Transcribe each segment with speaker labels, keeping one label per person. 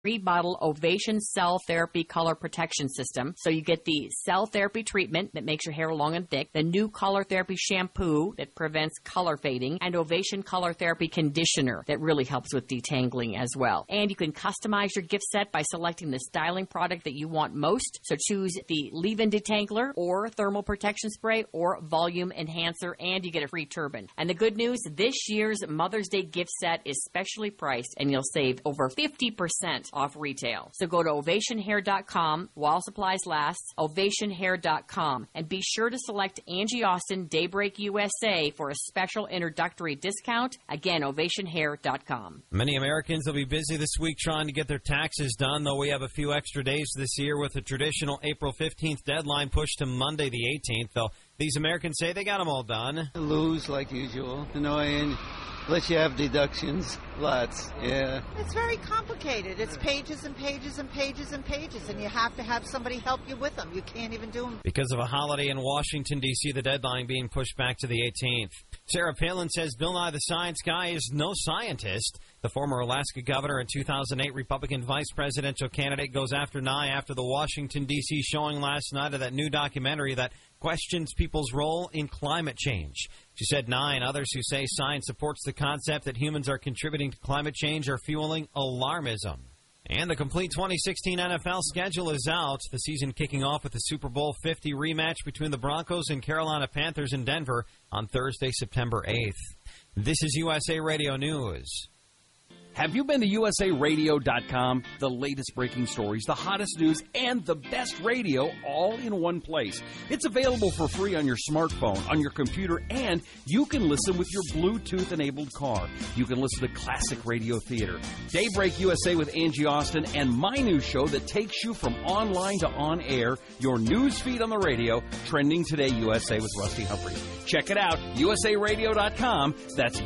Speaker 1: 3-bottle Ovation Cell Therapy Color Protection System. So you get the cell therapy treatment that makes your hair long and thick, the new color therapy shampoo that prevents color fading, and Ovation Color Therapy Conditioner that really helps with detangling as well. And you can customize your gift set by selecting the styling product that you want most. So choose the leave-in detangler or thermal protection spray or volume enhancer, and you get a free turban. And the good news, this year's Mother's Day gift set is specially priced, and you'll save over 50% off retail. So go to ovationhair.com while supplies last, ovationhair.com, and be sure to select Angie Austin Daybreak USA for a special introductory discount. Again, ovationhair.com.
Speaker 2: Many Americans will be busy this week trying to get their taxes done, though we have a few extra days this year with the traditional April 15th deadline pushed to Monday the 18th, though these Americans say they got them all done.
Speaker 3: Lose like usual. Annoying. Unless you have deductions. Lots. Yeah.
Speaker 4: It's very complicated. It's pages and pages and pages and pages, and you have to have somebody help you with them. You can't even do them.
Speaker 2: Because of a holiday in Washington, D.C., the deadline being pushed back to the 18th. Sarah Palin says Bill Nye the Science Guy is no scientist. The former Alaska governor and 2008 Republican vice presidential candidate goes after Nye after the Washington, D.C. showing last night of that new documentary that questions people's role in climate change. She said Nye and others who say science supports the concept that humans are contributing to climate change are fueling alarmism. And the complete 2016 NFL schedule is out. The season kicking off with the Super Bowl 50 rematch between the Broncos and Carolina Panthers in Denver on Thursday, September 8th. This is USA Radio News.
Speaker 5: Have you been to usaradio.com? The latest breaking stories, the hottest news, and the best radio all in one place. It's available for free on your smartphone, on your computer, and you can listen with your Bluetooth-enabled car. You can listen to classic radio theater, Daybreak USA with Angie Austin, and my new show that takes you from online to on-air, your news feed on the radio, Trending Today USA with Rusty Humphrey. Check it out, usaradio.com. That's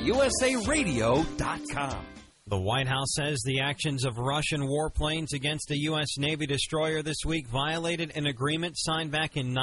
Speaker 5: usaradio.com.
Speaker 2: The White House says the actions of Russian warplanes against a U.S. Navy destroyer this week violated an agreement signed back in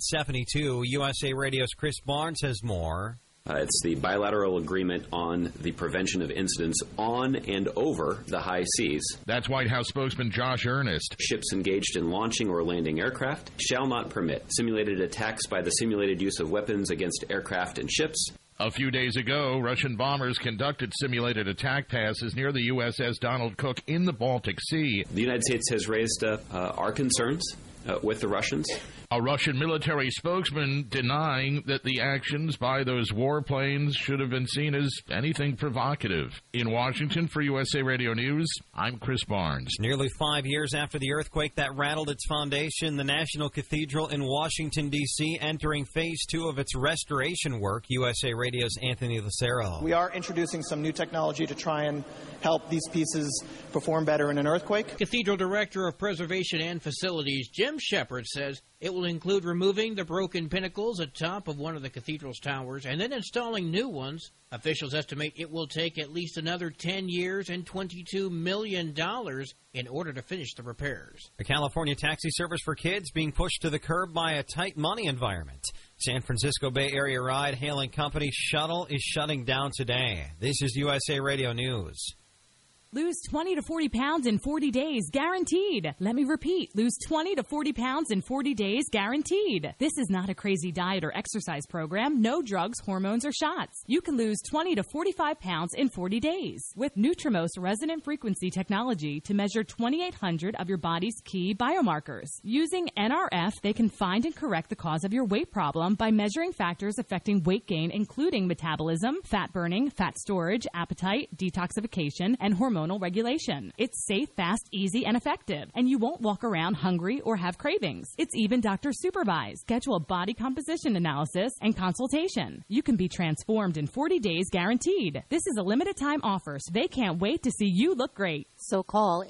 Speaker 2: 1972. USA Radio's Chris Barnes has more.
Speaker 6: It's the bilateral agreement on the prevention of incidents on and over the high seas.
Speaker 7: That's White House spokesman Josh Earnest.
Speaker 6: Ships engaged in launching or landing aircraft shall not permit simulated attacks by the simulated use of weapons against aircraft and ships.
Speaker 7: A few days ago, Russian bombers conducted simulated attack passes near the USS Donald Cook in the Baltic Sea.
Speaker 6: The United States has raised our concerns with the Russians.
Speaker 7: A Russian military spokesman denying that the actions by those warplanes should have been seen as anything provocative. In Washington for USA Radio News, I'm Chris Barnes.
Speaker 2: Nearly 5 years after the earthquake that rattled its foundation, the National Cathedral in Washington, D.C. entering Phase 2 of its restoration work. USA Radio's Anthony Lucero.
Speaker 8: We are introducing some new technology to try and help these pieces perform better in an earthquake.
Speaker 9: Cathedral Director of Preservation and Facilities, Jim Shepard, says it will include removing the broken pinnacles atop of one of the cathedral's towers and then installing new ones. Officials estimate it will take at least another 10 years and $22 million in order to finish the repairs.
Speaker 2: The California taxi service for kids being pushed to the curb by a tight money environment. San Francisco Bay Area ride-hailing company Shuttle is shutting down today. This is USA Radio News.
Speaker 10: Lose 20 to 40 pounds in 40 days, guaranteed. Let me repeat, lose 20 to 40 pounds in 40 days, guaranteed. This is not a crazy diet or exercise program. No drugs, hormones, or shots. You can lose 20 to 45 pounds in 40 days with Nutrimost resonant frequency technology to measure 2,800 of your body's key biomarkers. Using NRF, they can find and correct the cause of your weight problem by measuring factors affecting weight gain, including metabolism, fat burning, fat storage, appetite, detoxification, and hormone regulation. It's safe, fast, easy, and effective, and you won't walk around hungry or have cravings. It's even doctor supervised. Schedule a body composition analysis and consultation. You can be transformed in 40 days guaranteed. This is a limited time offer, so they can't wait to see you look great.
Speaker 11: So call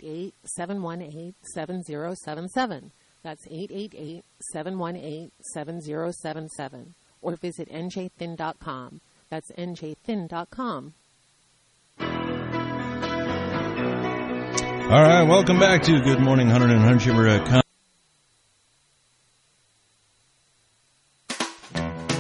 Speaker 11: 888-718-7077. That's 888-718-7077. Or visit njthin.com. That's njthin.com.
Speaker 12: All right, welcome back to Good Morning Hunter and Hunchimmer.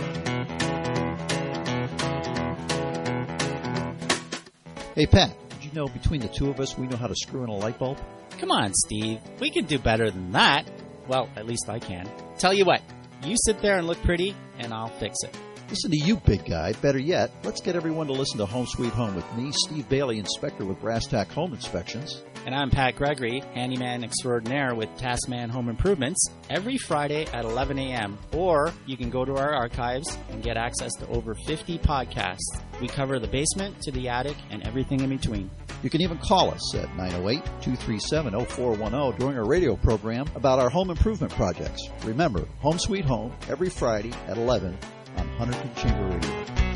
Speaker 13: Hey, Pat, did you know between the two of us, we know how to screw in a light bulb?
Speaker 14: Come on, Steve. We can do better than that. Well, at least I can. Tell you what, you sit there and look pretty, and I'll fix it.
Speaker 13: Listen to you, big guy. Better yet, let's get everyone to listen to Home Sweet Home with me, Steve Bailey, inspector with Brass Tack Home Inspections.
Speaker 14: And I'm Pat Gregory, handyman extraordinaire with Taskman Home Improvements, every Friday at 11 a.m. Or you can go to our archives and get access to over 50 podcasts. We cover the basement to the attic and everything in between.
Speaker 13: You can even call us at 908-237-0410 during our radio program about our home improvement projects. Remember, Home Sweet Home, every Friday at 11 on Huntington Chamber Radio.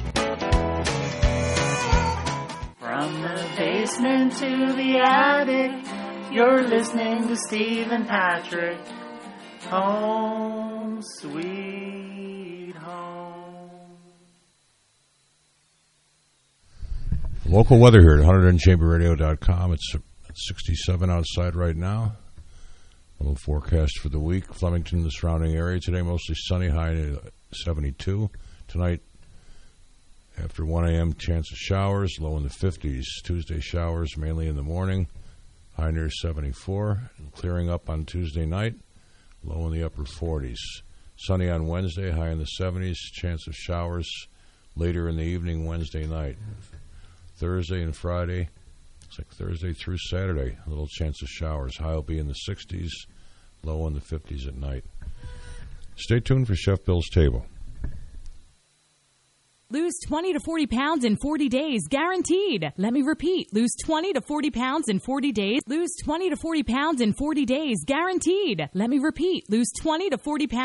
Speaker 15: From the basement to the attic, you're listening to Steve and Patrick. Home Sweet Home.
Speaker 12: Local weather here at HuntingtonChamberRadio.com. It's 67 outside right now. A little forecast for the week. Flemington, the surrounding area. Today, mostly sunny, high 72. Tonight, after 1 a.m., chance of showers, low in the 50s. Tuesday, showers mainly in the morning, high near 74. Clearing up on Tuesday night, low in the upper 40s. Sunny on Wednesday, high in the 70s. Chance of showers later in the evening Wednesday night. Thursday and Friday, it's like Thursday through Saturday, a little chance of showers. High will be in the 60s, low in the 50s at night. Stay tuned for Chef Bill's Table.
Speaker 10: Lose 20 to 40 pounds in 40 days, guaranteed. Let me repeat. Lose 20 to 40 pounds in 40 days. Lose 20 to 40 pounds in 40 days, guaranteed. Let me repeat. Lose 20 to 40 pounds.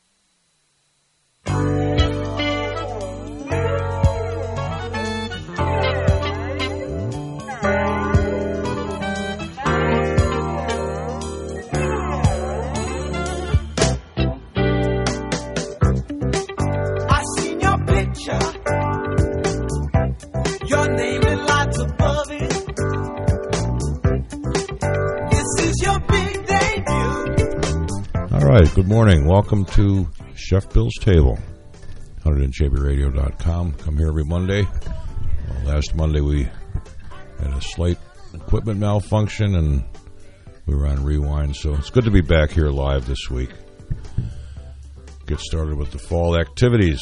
Speaker 15: Your name and lights above it. This is your big debut.
Speaker 12: All right, good morning. Welcome to Chef Bill's Table. HuntingtonChamberRadio.com. Come here every Monday. Last Monday we had a slight equipment malfunction and we were on rewind, so it's good to be back here live this week. Get started with the fall activities.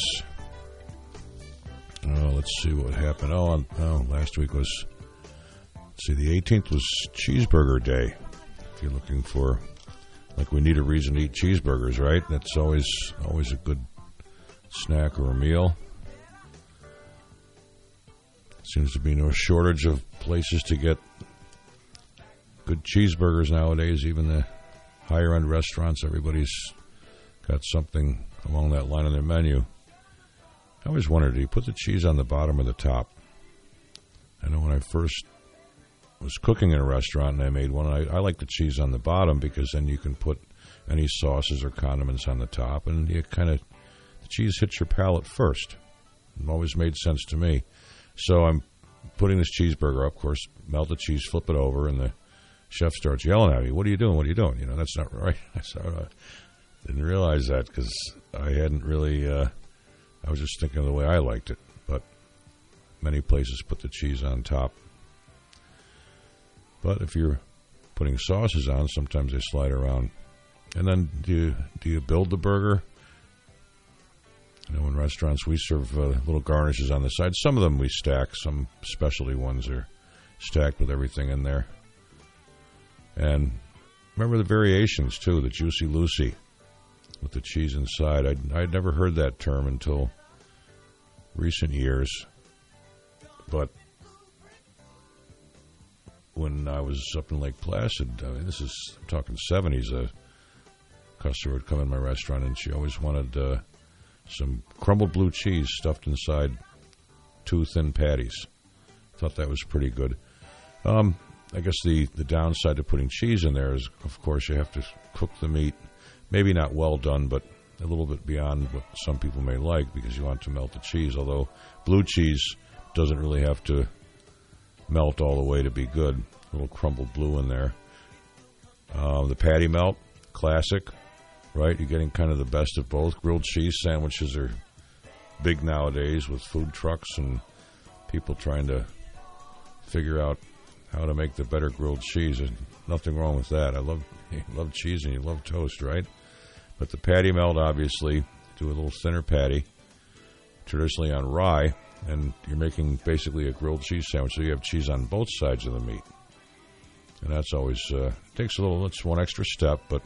Speaker 12: Let's see what happened. Last week was, the 18th was Cheeseburger Day. If you're looking for, we need a reason to eat cheeseburgers, right? That's always a good snack or a meal. Seems to be no shortage of places to get good cheeseburgers nowadays. Even the higher-end restaurants, everybody's got something along that line on their menu. I always wondered, do you put the cheese on the bottom or the top? I know when I first was cooking in a restaurant and I made one, I like the cheese on the bottom because then you can put any sauces or condiments on the top, and the cheese hits your palate first. It always made sense to me. So I'm putting this cheeseburger up, of course, melt the cheese, flip it over, and the chef starts yelling at me, "What are you doing? What are you doing? That's not right." I didn't realize that because I hadn't really... I was just thinking of the way I liked it, but many places put the cheese on top. But if you're putting sauces on, sometimes they slide around. And then do you build the burger? In restaurants we serve little garnishes on the side. Some of them we stack. Some specialty ones are stacked with everything in there. And remember the variations too, the Juicy Lucy with the cheese inside. I'd never heard that term until recent years. But when I was up in Lake Placid, I'm talking 70s, a customer would come in my restaurant and she always wanted some crumbled blue cheese stuffed inside 2 thin patties. Thought that was pretty good. I guess the downside to putting cheese in there is, of course, you have to cook the meat. Maybe not well done, but a little bit beyond what some people may like because you want to melt the cheese, although blue cheese doesn't really have to melt all the way to be good. A little crumbled blue in there. The patty melt, classic, right? You're getting kind of the best of both. Grilled cheese sandwiches are big nowadays with food trucks and people trying to figure out how to make the better grilled cheese. And nothing wrong with that. You love cheese and you love toast, right? But the patty melt, obviously, do a little thinner patty, traditionally on rye, and you're making basically a grilled cheese sandwich, so you have cheese on both sides of the meat. And that's always, takes it's one extra step, but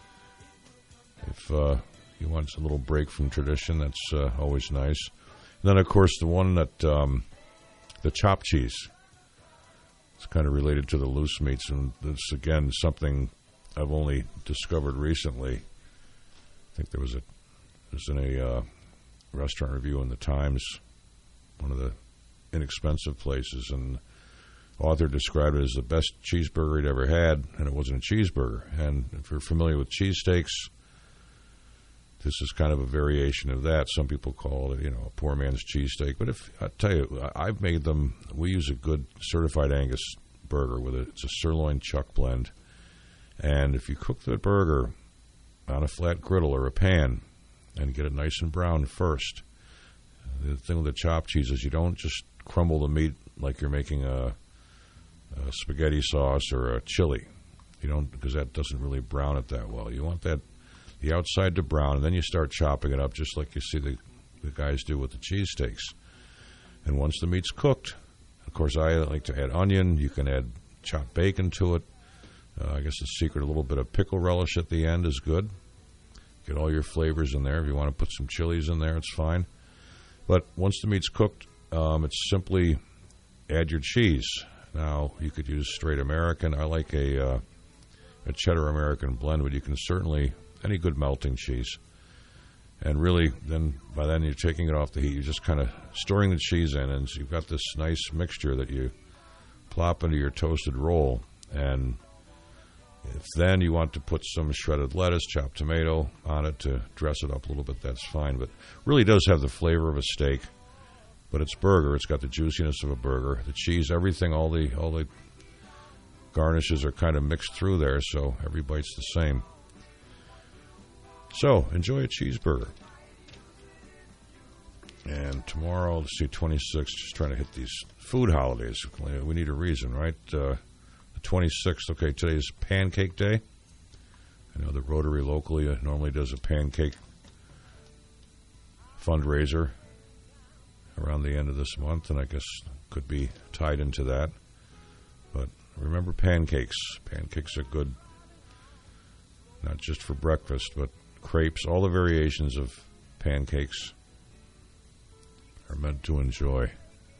Speaker 12: if you want a little break from tradition, that's always nice. And then, of course, the one that, the chopped cheese. It's kind of related to the loose meats, and it's, again, something I've only discovered recently. I think there was in a restaurant review in the Times, one of the inexpensive places, and author described it as the best cheeseburger he'd ever had, and it wasn't a cheeseburger. And if you're familiar with cheesesteaks, this is kind of a variation of that. Some people call it, a poor man's cheesesteak. But if I tell you, I've made them. We use a good certified Angus burger it's a sirloin chuck blend. And if you cook the burger on a flat griddle or a pan and get it nice and brown first, the thing with the chopped cheese is you don't just crumble the meat like you're making a spaghetti sauce or a chili. You don't, because that doesn't really brown it that well. You want the outside to brown, and then you start chopping it up just like you see the guys do with the cheesesteaks. And once the meat's cooked, of course, I like to add onion. You can add chopped bacon to it. I guess the secret, a little bit of pickle relish at the end is good. Get all your flavors in there. If you want to put some chilies in there, it's fine. But once the meat's cooked, it's simply add your cheese. Now, you could use straight American. I like a cheddar American blend, but you can certainly, any good melting cheese. And really, by then you're taking it off the heat. You're just kind of stirring the cheese in, and so you've got this nice mixture that you plop into your toasted roll. And if then you want to put some shredded lettuce, chopped tomato on it to dress it up a little bit, that's fine. But really does have the flavor of a steak. But it's burger. It's got the juiciness of a burger. The cheese, everything, all the garnishes are kind of mixed through there, so every bite's the same. So, enjoy a cheeseburger. And tomorrow, let's see, 26th, just trying to hit these food holidays. We need a reason, right? The 26th, okay, today's Pancake Day. I know the Rotary locally normally does a pancake fundraiser around the end of this month, and I guess could be tied into that. But remember pancakes. Pancakes are good, not just for breakfast, but crepes. All the variations of pancakes are meant to enjoy.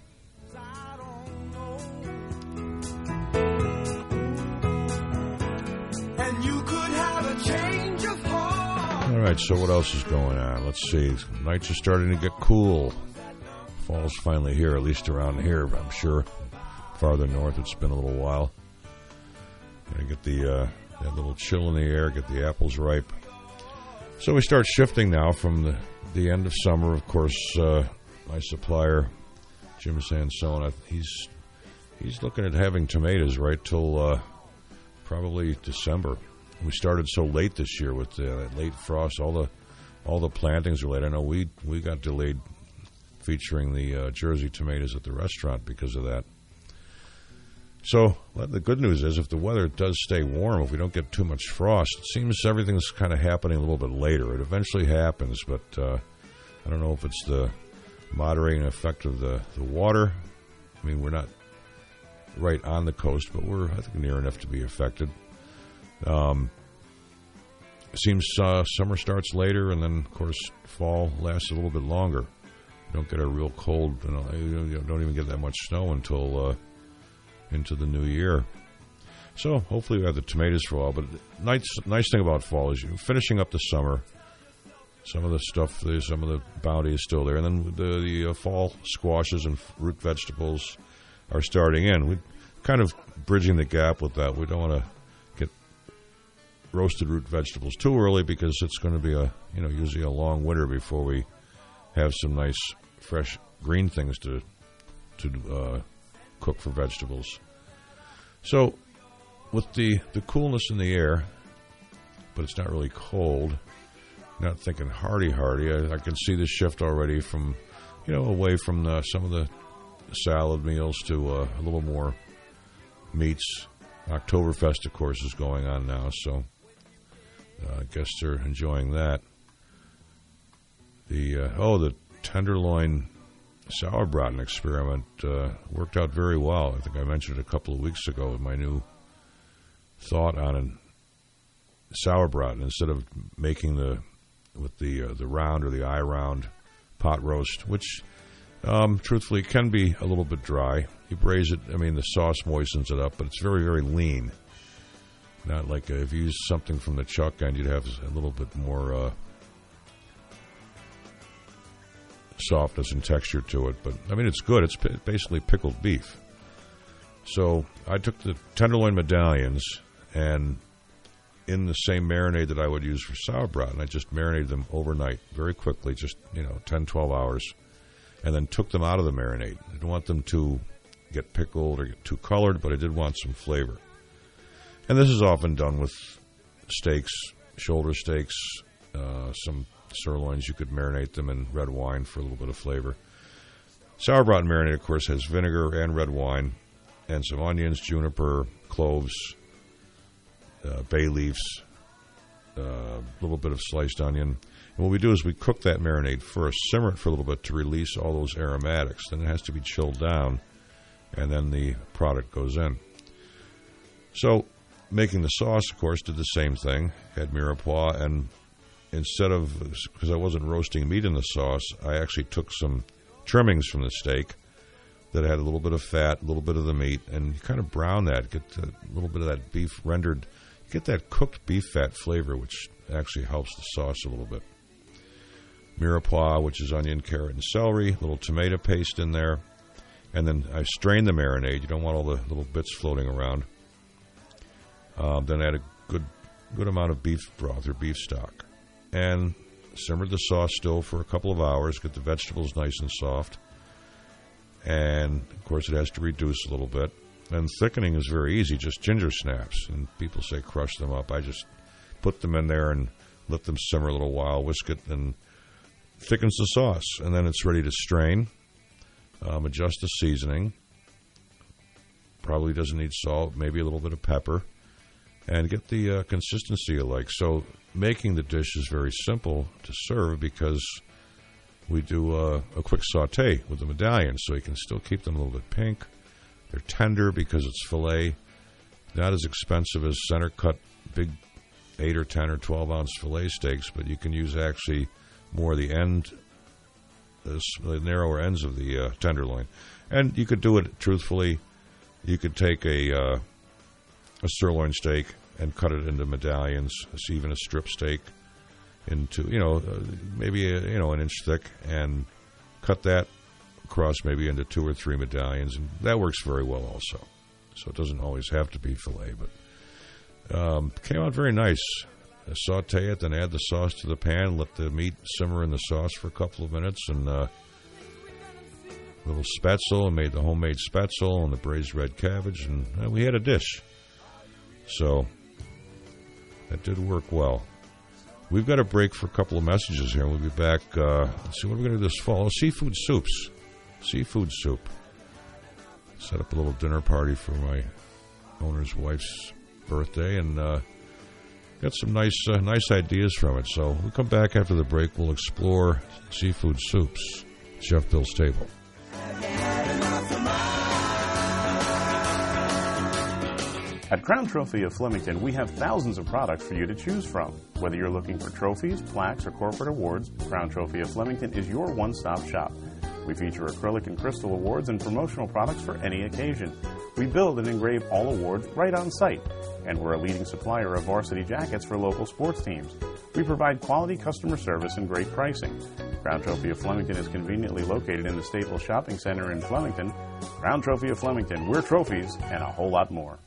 Speaker 16: And you could have a change of heart.
Speaker 12: All right, so what else is going on? Let's see. Nights are starting to get cool. Fall's finally here, at least around here. I'm sure farther north it's been a little while. Gotta get that little chill in the air, get the apples ripe. So we start shifting now from the end of summer. Of course, my supplier, Jim Sansone, he's looking at having tomatoes right till probably December. We started so late this year with that late frost. All the plantings were late. I know we got delayed featuring the Jersey tomatoes at the restaurant because of that. So the good news is if the weather does stay warm, if we don't get too much frost, it seems everything's kind of happening a little bit later. It eventually happens, but I don't know if it's the moderating effect of the water. I mean, we're not right on the coast, but we're, I think, near enough to be affected. It seems summer starts later, and then, of course, fall lasts a little bit longer. You don't get a real cold, you don't even get that much snow until into the new year. So hopefully we have the tomatoes for a while. But nice thing about fall is you're finishing up the summer. Some of the stuff, some of the bounty is still there. And then the fall squashes and root vegetables are starting in. We're kind of bridging the gap with that. We don't want to get roasted root vegetables too early because it's going to be usually a long winter before we have some nice fresh green things to cook for vegetables. So with the coolness in the air, but it's not really cold, not thinking hardy. I can see the shift already from away from some of the salad meals to a little more meats. Oktoberfest, of course, is going on now, so I guess they're enjoying that. The tenderloin sauerbraten experiment worked out very well. I think I mentioned it a couple of weeks ago with my new thought on a sauerbraten. Instead of making the round or the eye round pot roast, which truthfully can be a little bit dry. You braise it, the sauce moistens it up, but it's very, very lean. Not like if you use something from the chuck end, you'd have a little bit more softness and texture to it. But, it's good. It's basically pickled beef. So I took the tenderloin medallions, and in the same marinade that I would use for sauerbraten, I just marinated them overnight very quickly, just 10, 12 hours, and then took them out of the marinade. I didn't want them to get pickled or get too colored, but I did want some flavor. And this is often done with steaks, shoulder steaks, some sirloins. You could marinate them in red wine for a little bit of flavor. Sauerbraten marinade, of course, has vinegar and red wine and some onions, juniper, cloves, bay leaves, a little bit of sliced onion. And what we do is we cook that marinade first, simmer it for a little bit to release all those aromatics. Then it has to be chilled down, and then the product goes in. So making the sauce, of course, did the same thing. Had mirepoix, and instead of, because I wasn't roasting meat in the sauce, I actually took some trimmings from the steak that had a little bit of fat, a little bit of the meat, and you kind of brown that, get a little bit of that beef rendered, get that cooked beef fat flavor, which actually helps the sauce a little bit. Mirepoix, which is onion, carrot, and celery, a little tomato paste in there, and then I strained the marinade. You don't want all the little bits floating around. Then add a good amount of beef broth or beef stock, and simmered the sauce still for a couple of hours, get the vegetables nice and soft, and of course it has to reduce a little bit. And thickening is very easy, just ginger snaps, and people say crush them up. I just put them in there and let them simmer a little while, whisk it, and thickens the sauce, and then it's ready to strain. Adjust the seasoning. Probably doesn't need salt, maybe a little bit of pepper, and get the consistency you like. So making the dish is very simple to serve because we do a quick saute with the medallions, so you can still keep them a little bit pink. They're tender because it's filet, not as expensive as center cut big 8 or 10 or 12 ounce filet steaks, but you can use actually more of the narrower ends of the tenderloin. And you could do it truthfully. You could take a sirloin steak and cut it into medallions, even a strip steak, into maybe an inch thick, and cut that across maybe into 2 or 3 medallions, and that works very well also. So it doesn't always have to be filet, but came out very nice. Saute it, then add the sauce to the pan, let the meat simmer in the sauce for a couple of minutes, and little spätzle, and made the homemade spätzle and the braised red cabbage, and we had a dish. So that did work well. We've got a break for a couple of messages here. We'll be back. Let's see, what are we going to do this fall? Oh, seafood soups. Seafood soup. Set up a little dinner party for my owner's wife's birthday, and got some nice ideas from it. So we'll come back after the break. We'll explore seafood soups. Chef Bill's Table.
Speaker 17: At Crown Trophy of Flemington, we have thousands of products for you to choose from. Whether you're looking for trophies, plaques, or corporate awards, Crown Trophy of Flemington is your one-stop shop. We feature acrylic and crystal awards and promotional products for any occasion. We build and engrave all awards right on site, and we're a leading supplier of varsity jackets for local sports teams. We provide quality customer service and great pricing. Crown Trophy of Flemington is conveniently located in the Staples Shopping Center in Flemington. Crown Trophy of Flemington, we're trophies and a whole lot more.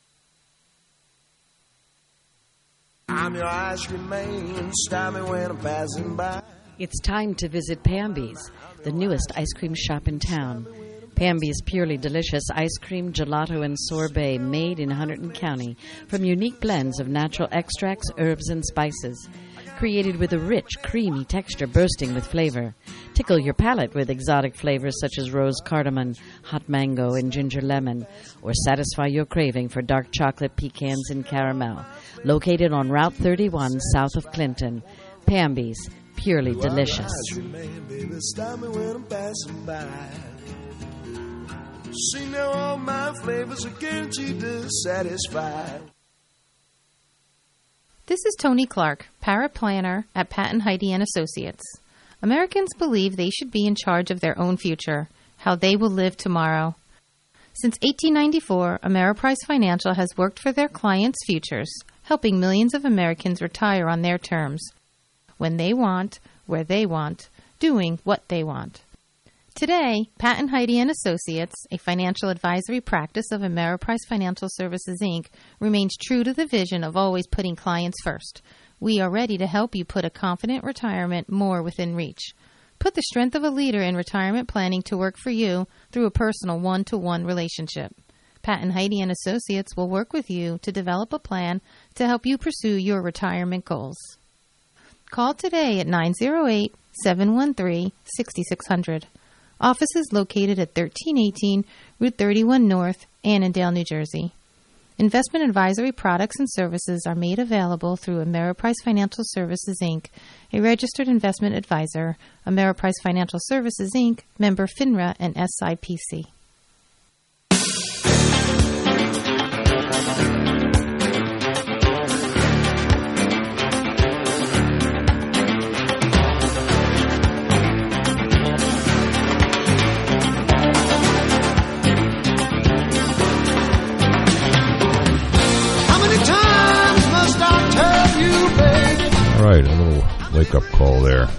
Speaker 16: I'm your ice cream man, stop me when I'm passing by.
Speaker 18: It's time to visit Pamby's, the newest ice cream shop in town. Pamby's purely delicious ice cream, gelato, and sorbet made in Hunterdon County from unique blends of natural extracts, herbs, and spices. created with a rich, creamy texture bursting with flavor. Tickle your palate with exotic flavors such as rose cardamom, hot mango, and ginger lemon, or satisfy your craving for dark chocolate, pecans, and caramel. Located on Route 31 south of Clinton. Pamby's, purely delicious.
Speaker 16: See now all my flavors are guaranteed to satisfy.
Speaker 19: This is Tony Clark, paraplanner at Patton Heidi & Associates. Americans believe they should be in charge of their own future, how they will live tomorrow. Since 1894, Ameriprise Financial has worked for their clients' futures, helping millions of Americans retire on their terms, when they want, where they want, doing what they want. Today, Patton Heidi & Associates, a financial advisory practice of Ameriprise Financial Services, Inc., remains true to the vision of always putting clients first. We are ready to help you put a confident retirement more within reach. Put the strength of a leader in retirement planning to work for you through a personal one-to-one relationship. Patton Heidi & Associates will work with you to develop a plan to help you pursue your retirement goals. Call today at 908-713-6600. Office is located at 1318 Route 31 North, Annandale, New Jersey. Investment advisory products and services are made available through Ameriprise Financial Services, Inc., a registered investment advisor, Ameriprise Financial Services, Inc., member FINRA and SIPC.
Speaker 12: All right, a little wake-up call there.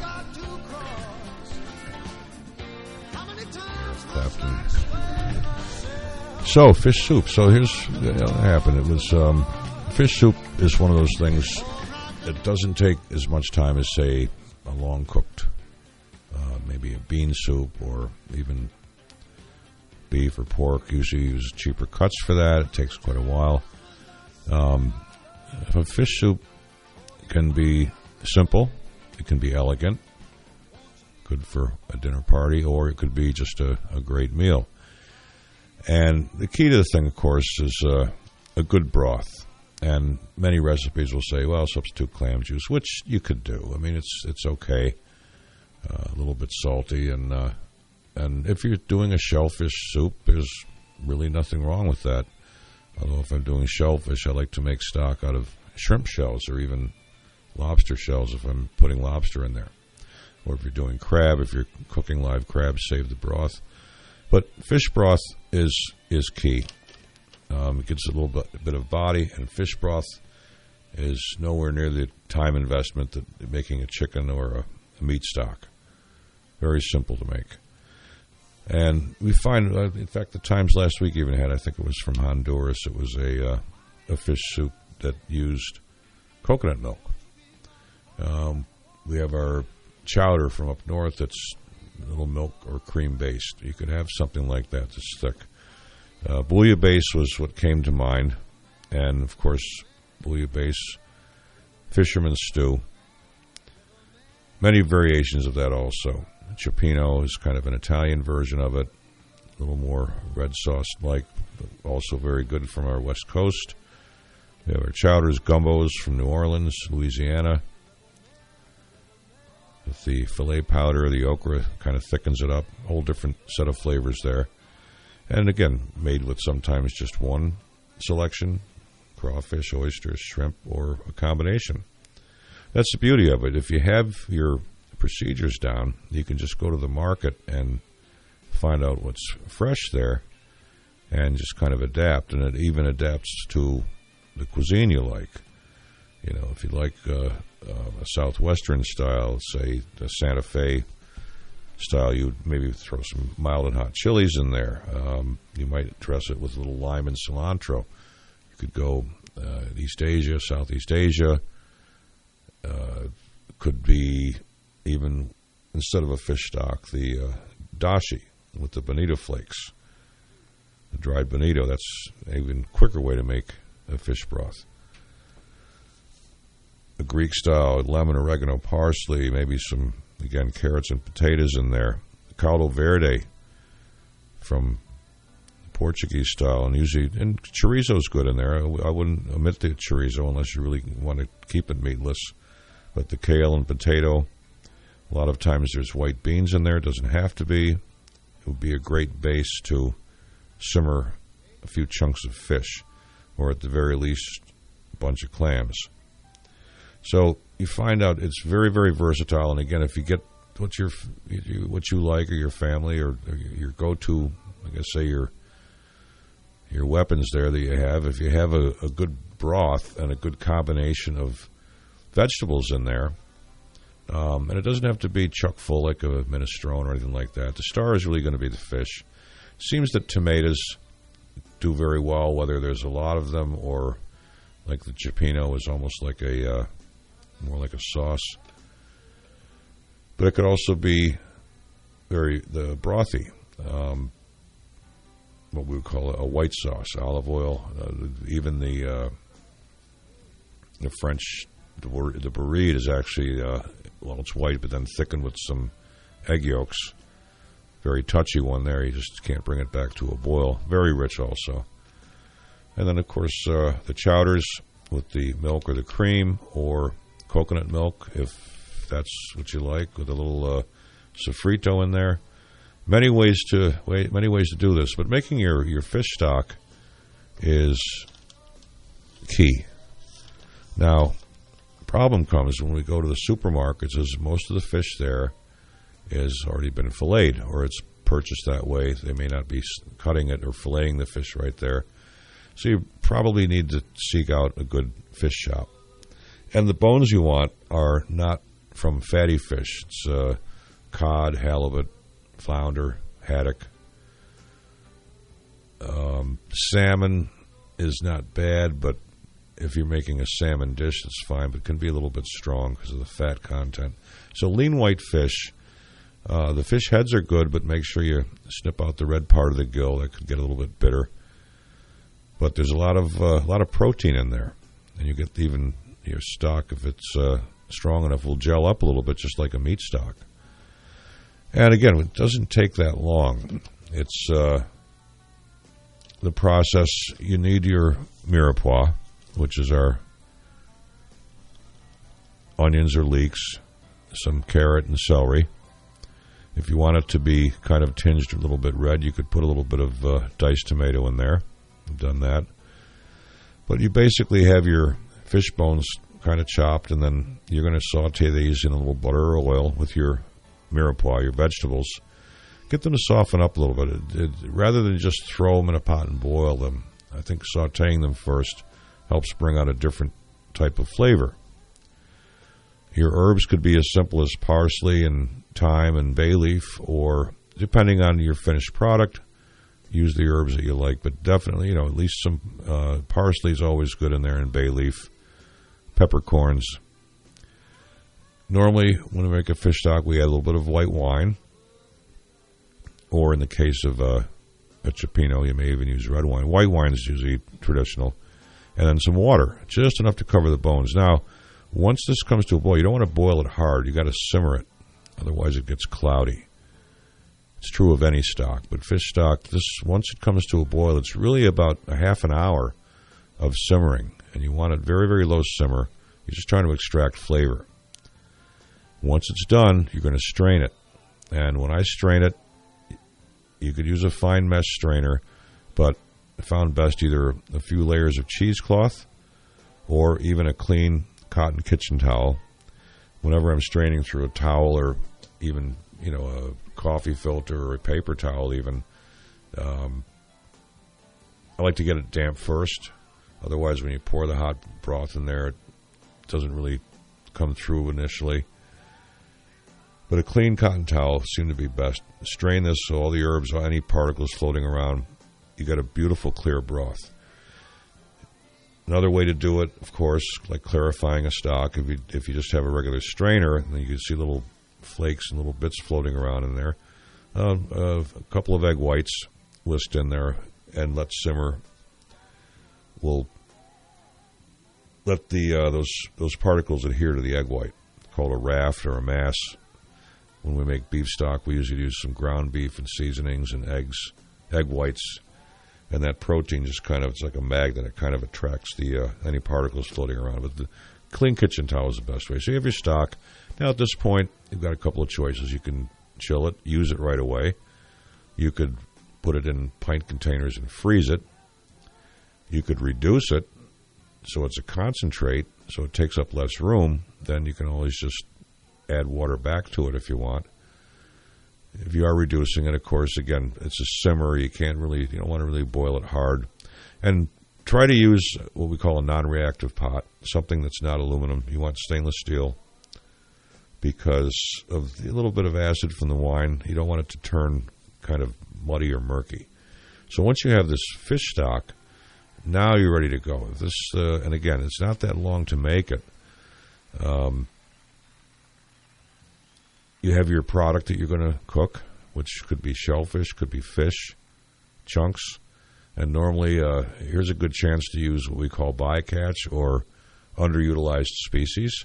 Speaker 12: So, fish soup. So here's what happened. It was fish soup is one of those things that doesn't take as much time as, say, a long-cooked, maybe a bean soup or even beef or pork. Usually use cheaper cuts for that. It takes quite a while. A fish soup can be simple, it can be elegant, good for a dinner party, or it could be just a great meal. And the key to the thing, of course, is a good broth. And many recipes will say, well, substitute clam juice, which you could do. I mean, it's okay, a little bit salty, and if you're doing a shellfish soup, there's really nothing wrong with that. Although if I'm doing shellfish, I like to make stock out of shrimp shells or even lobster shells if I'm putting lobster in there. Or if you're doing crab, if you're cooking live crab, save the broth. But fish broth is key. It gives a little bit of body, and fish broth is nowhere near the time investment that making a chicken or a meat stock. Very simple to make. And we find, in fact, the Times last week even had, I think it was from Honduras, it was a fish soup that used coconut milk. We have our chowder from up north that's a little milk or cream based. You could have something like that that's thick. Bouillabaisse was what came to mind, and of course, bouillabaisse, fisherman's stew. Many variations of that also. Cioppino is kind of an Italian version of it, a little more red sauce-like, but also very good from our West Coast. We have our chowders, gumbos from New Orleans, Louisiana. With the filet powder, the okra kind of thickens it up. A whole different set of flavors there. And again, made with sometimes just one selection, crawfish, oysters, shrimp, or a combination. That's the beauty of it. If you have your procedures down, you can just go to the market and find out what's fresh there and just kind of adapt. And it even adapts to the cuisine you like. You know, if you like a southwestern style, say the Santa Fe style, you'd maybe throw some mild and hot chilies in there. You might dress it with a little lime and cilantro. You could go East Asia, Southeast Asia. Could be even, instead of a fish stock, the dashi with the bonito flakes. The dried bonito, that's an even quicker way to make a fish broth. A Greek style, lemon, oregano, parsley, maybe some, again, carrots and potatoes in there. Caldo verde from Portuguese style, and chorizo's good in there. I wouldn't omit the chorizo unless you really want to keep it meatless. But the kale and potato, a lot of times there's white beans in there. It doesn't have to be. It would be a great base to simmer a few chunks of fish, or at the very least, a bunch of clams. So you find out it's very, very versatile. And again, if you get what you like, or your family, or your go-to, like I say, your weapons there that you have. If you have a good broth and a good combination of vegetables in there, and it doesn't have to be chock full like a minestrone or anything like that. The star is really going to be the fish. Seems that tomatoes do very well, whether there's a lot of them or like the cioppino is almost like more like a sauce. But it could also be very brothy. What we would call a white sauce, olive oil, even the French, the burride is actually, it's white, but then thickened with some egg yolks. Very touchy one there. You just can't bring it back to a boil. Very rich also. And then, of course, the chowders with the milk or the cream or coconut milk, if that's what you like, with a little sofrito in there. Many ways to do this, but making your fish stock is key. Now, the problem comes when we go to the supermarkets, is most of the fish there has already been filleted, or it's purchased that way. They may not be cutting it or filleting the fish right there. So you probably need to seek out a good fish shop. And the bones you want are not from fatty fish. It's cod, halibut, flounder, haddock. Salmon is not bad, but if you're making a salmon dish, that's fine, but it can be a little bit strong because of the fat content. So lean white fish. The fish heads are good, but make sure you snip out the red part of the gill. That could get a little bit bitter. But there's a lot of protein in there, and you get even your stock, if it's strong enough, will gel up a little bit, just like a meat stock. And again, it doesn't take that long. It's the process. You need your mirepoix, which is our onions or leeks, some carrot and celery. If you want it to be kind of tinged a little bit red, you could put a little bit of diced tomato in there. I've done that. But you basically have your fish bones kind of chopped, and then you're going to saute these in a little butter or oil with your mirepoix, your vegetables. Get them to soften up a little bit. Rather than just throw them in a pot and boil them, I think sauteing them first helps bring out a different type of flavor. Your herbs could be as simple as parsley and thyme and bay leaf, or depending on your finished product, use the herbs that you like. But definitely, at least some parsley is always good in there, and bay leaf, peppercorns. Normally, when we make a fish stock, we add a little bit of white wine, or in the case of a cioppino, you may even use red wine. White wine is usually traditional. And then some water, just enough to cover the bones. Now, once this comes to a boil, you don't want to boil it hard. You got to simmer it, otherwise it gets cloudy. It's true of any stock, but fish stock, once it comes to a boil, it's really about a half an hour of simmering, and you want it very, very low simmer. You're just trying to extract flavor. Once it's done, you're going to strain it. And when I strain it, you could use a fine mesh strainer, but I found best either a few layers of cheesecloth or even a clean cotton kitchen towel. Whenever I'm straining through a towel, or even, a coffee filter or a paper towel even, I like to get it damp first. Otherwise, when you pour the hot broth in there, it doesn't really come through initially. But a clean cotton towel seemed to be best. Strain this so all the herbs, any particles floating around, you got a beautiful clear broth. Another way to do it, of course, like clarifying a stock, if you just have a regular strainer, then you can see little flakes and little bits floating around in there. A couple of egg whites whisked in there and let simmer will let the those particles adhere to the egg white, called a raft or a mass. When we make beef stock, we usually use some ground beef and seasonings and egg whites, and that protein just kind of, it's like a magnet. It kind of attracts the any particles floating around. But the clean kitchen towel is the best way. So you have your stock. Now at this point, you've got a couple of choices. You can chill it, use it right away. You could put it in pint containers and freeze it. You could reduce it so it's a concentrate, so it takes up less room. Then you can always just add water back to it if you want. If you are reducing it, of course, again, it's a simmer. You don't want to really boil it hard. And try to use what we call a non-reactive pot, something that's not aluminum. You want stainless steel because of a little bit of acid from the wine. You don't want it to turn kind of muddy or murky. So once you have this fish stock, now you're ready to go. And again, it's not that long to make it. You have your product that you're going to cook, which could be shellfish, could be fish, chunks. And normally, here's a good chance to use what we call bycatch or underutilized species.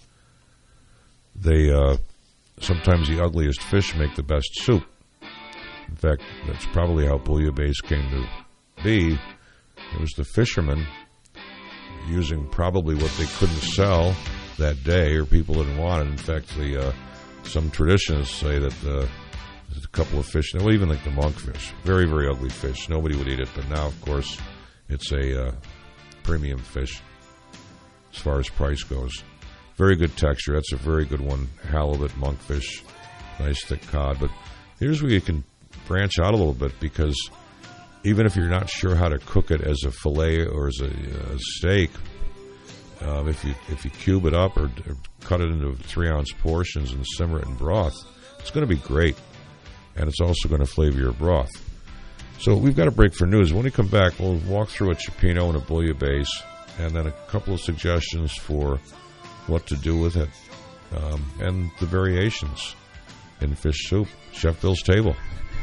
Speaker 12: Sometimes the ugliest fish make the best soup. In fact, that's probably how bouillabaisse came to be. It was the fishermen using probably what they couldn't sell that day or people didn't want it. In fact, some traditions say that there's a couple of fish, well, even like the monkfish, very, very ugly fish. Nobody would eat it, but now, of course, it's a premium fish as far as price goes. Very good texture. That's a very good one. Halibut, monkfish, nice thick cod. But here's where you can branch out a little bit, because even if you're not sure how to cook it as a fillet or as a steak, if you cube it up or cut it into 3-ounce portions and simmer it in broth, it's going to be great. And it's also going to flavor your broth. So we've got a break for news. When we come back, we'll walk through a cioppino and a bouillabaisse, and then a couple of suggestions for what to do with it, and the variations in fish soup. Chef Bill's Table.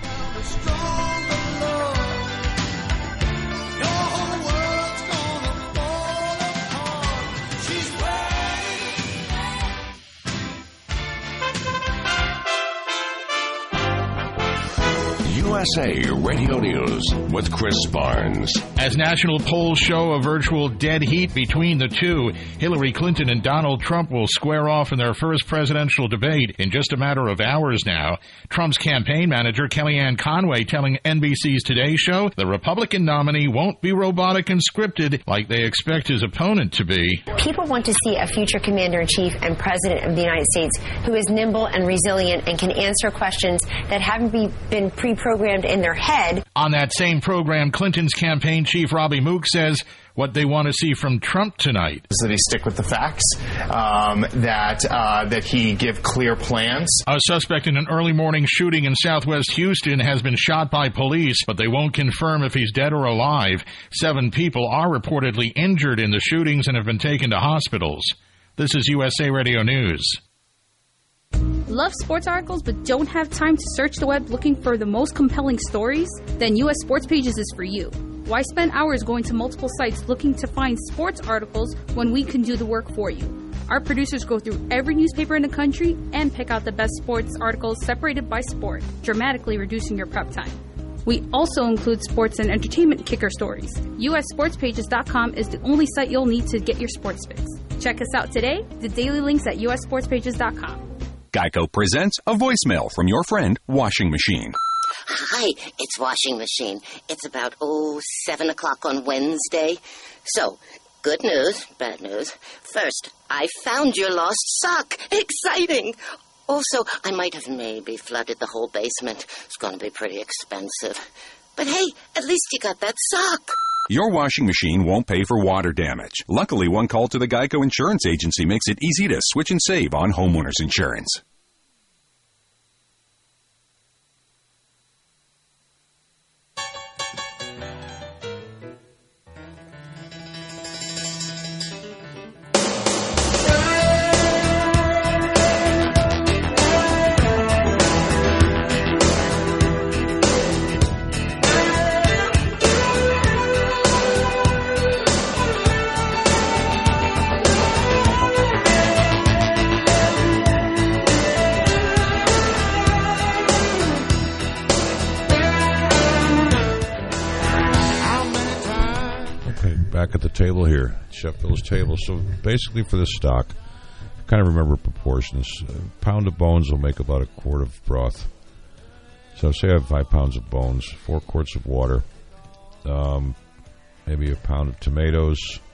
Speaker 20: USA Radio News with Chris Barnes.
Speaker 7: As national polls show a virtual dead heat between the two, Hillary Clinton and Donald Trump will square off in their first presidential debate in just a matter of hours now. Trump's campaign manager, Kellyanne Conway, telling NBC's Today Show the Republican nominee won't be robotic and scripted like they expect his opponent to be.
Speaker 21: People want to see a future commander-in-chief and president of the United States who is nimble and resilient and can answer questions that haven't been pre-programmed in their head.
Speaker 7: On that same program, Clinton's campaign chief, Robbie Mook, says what they want to see from Trump tonight
Speaker 22: is that he stick with the facts, that he give clear plans.
Speaker 7: A suspect in an early morning shooting in southwest Houston has been shot by police, but they won't confirm if he's dead or alive. 7 people are reportedly injured in the shootings and have been taken to hospitals. This is USA Radio News.
Speaker 23: Love sports articles but don't have time to search the web looking for the most compelling stories? Then US Sports Pages is for you. Why spend hours going to multiple sites looking to find sports articles when we can do the work for you? Our producers go through every newspaper in the country and pick out the best sports articles separated by sport, dramatically reducing your prep time. We also include sports and entertainment kicker stories. USSportsPages.com is the only site you'll need to get your sports fix. Check us out today. The daily links at USSportsPages.com.
Speaker 24: Geico presents a voicemail from your friend, Washing Machine.
Speaker 25: Hi, it's Washing Machine. It's about, 7 o'clock on Wednesday. So, good news, bad news. First, I found your lost sock. Exciting! Also, I might have maybe flooded the whole basement. It's going to be pretty expensive. But hey, at least you got that sock.
Speaker 24: Your washing machine won't pay for water damage. Luckily, one call to the Geico Insurance Agency makes it easy to switch and save on homeowners insurance.
Speaker 12: table here, Chef Bill's table. So basically for this stock, kind of remember proportions. A pound of bones will make about a quart of broth. So say I have 5 pounds of bones, 4 quarts of water, maybe a pound of tomatoes,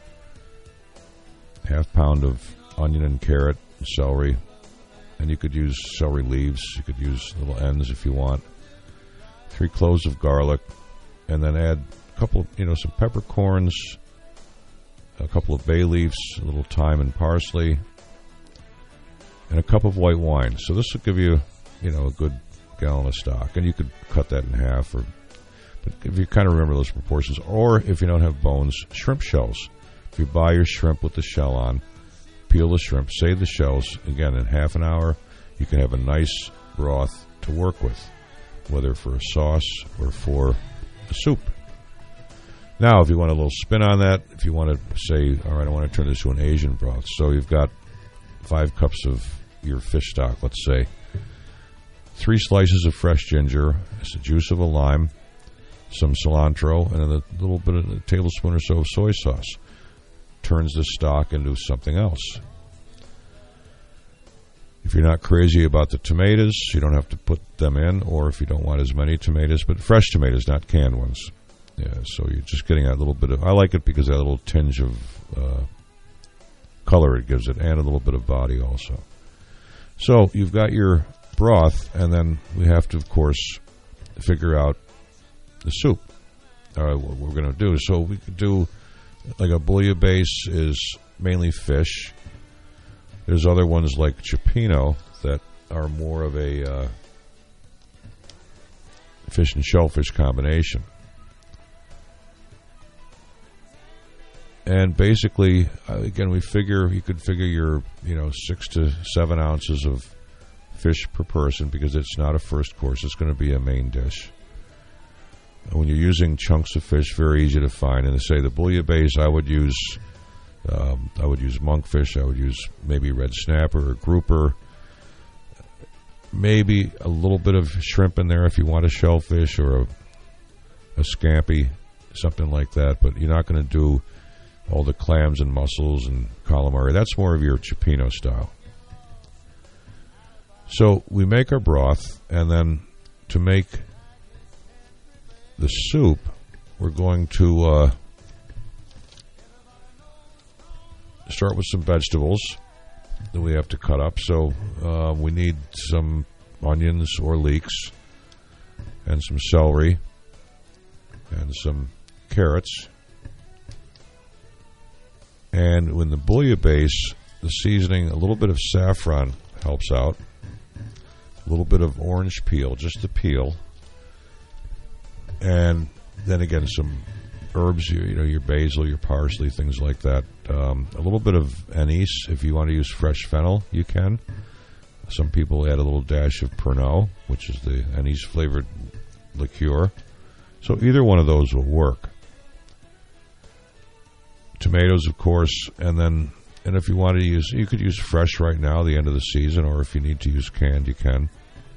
Speaker 12: half pound of onion and carrot and celery. And you could use celery leaves. You could use little ends if you want. 3 cloves of garlic, and then add a couple, some peppercorns, a couple of bay leaves, a little thyme and parsley, and a cup of white wine. So this will give you, a good gallon of stock. And you could cut that in half, but if you kind of remember those proportions, or if you don't have bones, shrimp shells. If you buy your shrimp with the shell on, peel the shrimp, save the shells. Again, in half an hour, you can have a nice broth to work with, whether for a sauce or for a soup. Now, if you want a little spin on that, if you want to say, all right, I want to turn this to an Asian broth. So you've got 5 cups of your fish stock, let's say. 3 slices of fresh ginger, the juice of a lime, some cilantro, and then a little bit of a tablespoon or so of soy sauce. Turns the stock into something else. If you're not crazy about the tomatoes, you don't have to put them in, or if you don't want as many tomatoes, but fresh tomatoes, not canned ones. Yeah, so you're just getting a little bit of, I like it because of that little tinge of color it gives it, and a little bit of body also. So you've got your broth, and then we have to, of course, figure out the soup. What we're going to do. So we could do, like a bouillabaisse is mainly fish. There's other ones like cioppino that are more of a fish and shellfish combination. And basically, again, you could figure your 6 to 7 ounces of fish per person, because it's not a first course. It's going to be a main dish. When you're using chunks of fish, very easy to find. And to say the bouillabaisse, I would use monkfish. I would use maybe red snapper or grouper. Maybe a little bit of shrimp in there if you want a shellfish or a scampi, something like that. But you're not going to do all the clams and mussels and calamari. That's more of your cioppino style. So we make our broth, and then to make the soup, we're going to start with some vegetables that we have to cut up. So we need some onions or leeks, and some celery, and some carrots. And when the bouillabaisse, the seasoning, a little bit of saffron helps out. A little bit of orange peel, just the peel. And then again, some herbs, your basil, your parsley, things like that. A little bit of anise. If you want to use fresh fennel, you can. Some people add a little dash of Pernod, which is the anise-flavored liqueur. So either one of those will work. Tomatoes, of course, and if you want to use, you could use fresh right now, the end of the season, or if you need to use canned, you can.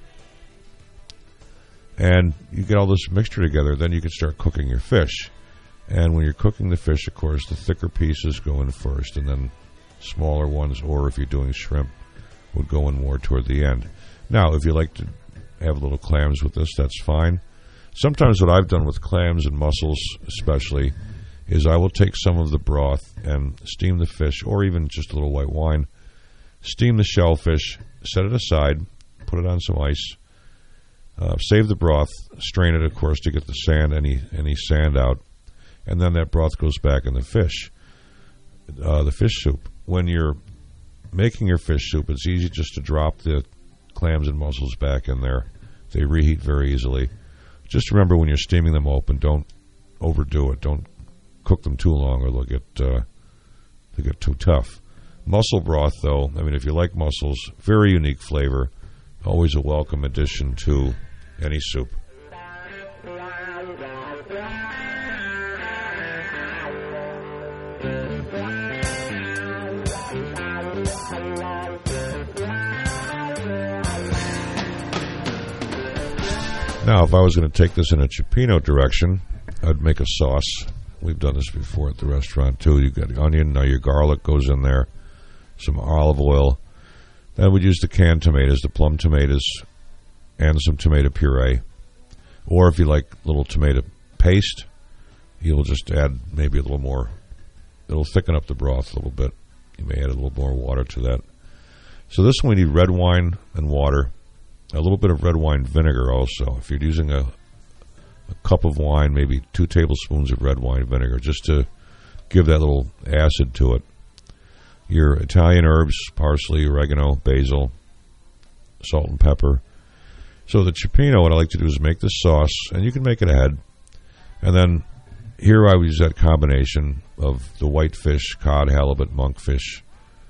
Speaker 12: And you get all this mixture together, then you can start cooking your fish. And when you're cooking the fish, of course, the thicker pieces go in first, and then smaller ones, or if you're doing shrimp, would go in more toward the end. Now, if you like to have little clams with this, that's fine. Sometimes what I've done with clams and mussels especially is I will take some of the broth and steam the fish, or even just a little white wine, steam the shellfish, set it aside, put it on some ice, save the broth, strain it, of course, to get the sand, any sand out, and then that broth goes back in the fish soup. When you're making your fish soup, it's easy just to drop the clams and mussels back in there. They reheat very easily. Just remember, when you're steaming them open, don't overdo it. Don't cook them too long, or they'll get too tough. Mussel broth, though, if you like mussels, very unique flavor, always a welcome addition to any soup. Now, if I was going to take this in a cioppino direction, I'd make a sauce We've done this before at the restaurant, too. You've got the onion, now your garlic goes in there, some olive oil. Then we'd use the canned tomatoes, the plum tomatoes, and some tomato puree. Or if you like little tomato paste, you'll just add maybe a little more. It'll thicken up the broth a little bit. You may add a little more water to that. So this one we need red wine and water. A little bit of red wine vinegar also. If you're using a cup of wine, maybe 2 tablespoons of red wine vinegar, just to give that little acid to it. Your Italian herbs, parsley, oregano, basil, salt and pepper. So the cioppino, what I like to do is make the sauce, and you can make it ahead. And then here I would use that combination of the white fish, cod, halibut, monkfish,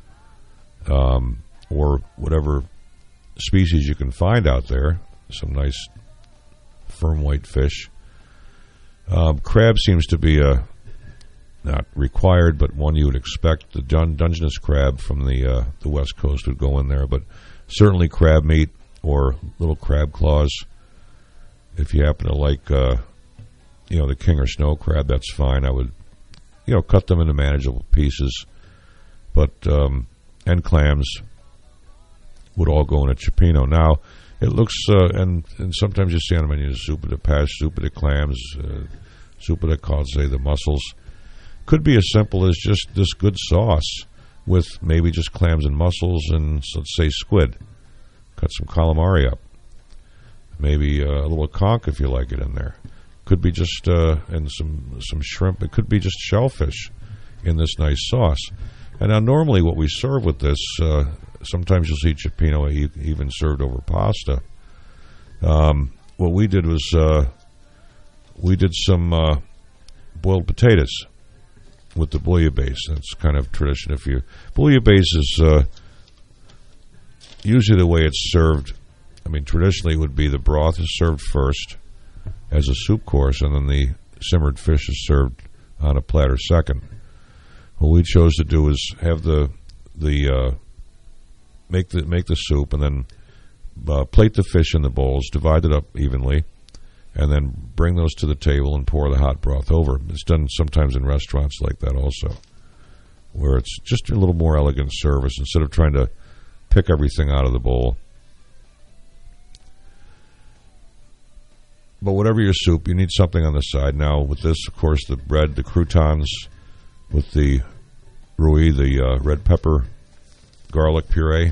Speaker 12: or whatever species you can find out there. Some nice firm white fish. Crab seems to be not required, but one you would expect. The Dungeness crab from the West Coast would go in there, but certainly crab meat or little crab claws. If you happen to like, the king or snow crab, that's fine. I would, cut them into manageable pieces. But and clams would all go in a cioppino. Now, it looks, and sometimes you see on the menu, soup of the pash, soup of the clams, soup of the codze, the mussels. Could be as simple as just this good sauce with maybe just clams and mussels and, let's say, squid. Cut some calamari up. Maybe a little conch if you like it in there. Could be just, and some shrimp. It could be just shellfish in this nice sauce. And now normally what we serve with this, sometimes you'll see cioppino even served over pasta. What we did was we did some boiled potatoes with the bouillabaisse. That's kind of tradition. Bouillabaisse is usually the way it's served. I mean, traditionally it would be the broth is served first as a soup course, and then the simmered fish is served on a platter second. What we chose to do is have make the soup, and then plate the fish in the bowls, divide it up evenly, and then bring those to the table and pour the hot broth over. It's done sometimes in restaurants like that also, where it's just a little more elegant service instead of trying to pick everything out of the bowl. But whatever your soup, you need something on the side. Now, with this, of course, the bread, the croutons with the rui, the red pepper, garlic puree.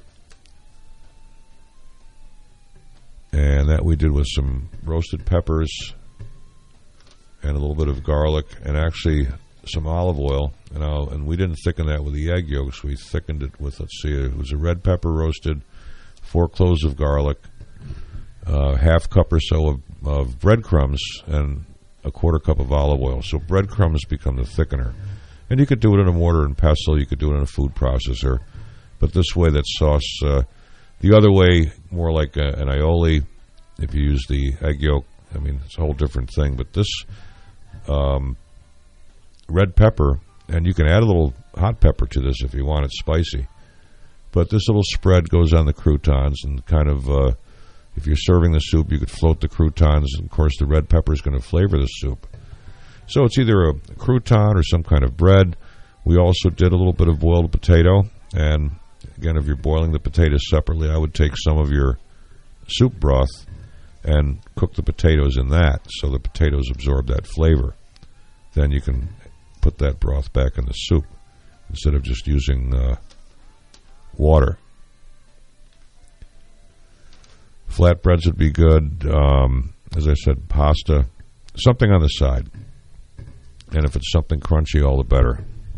Speaker 12: And that we did with some roasted peppers and a little bit of garlic and actually some olive oil. And we didn't thicken that with the egg yolks. We thickened it with, it was a red pepper roasted, 4 cloves of garlic, half cup or so of breadcrumbs, and a 1/4 cup of olive oil. So breadcrumbs become the thickener. And you could do it in a mortar and pestle. You could do it in a food processor. But this way, that sauce, the other way, more like an aioli, if you use the egg yolk, I mean, it's a whole different thing. But this red pepper, and you can add a little hot pepper to this if you want it spicy. But this little spread goes on the croutons, and kind of, if you're serving the soup, you could float the croutons, and of course the red pepper is going to flavor the soup. So it's either a crouton or some kind of bread. We also did a little bit of boiled potato, and again, if you're boiling the potatoes separately, I would take some of your soup broth and cook the potatoes in that so the potatoes absorb that flavor. Then you can put that broth back in the soup instead of just using water. Flatbreads would be good. As I said, pasta, something on the side. And if it's something crunchy, all the better.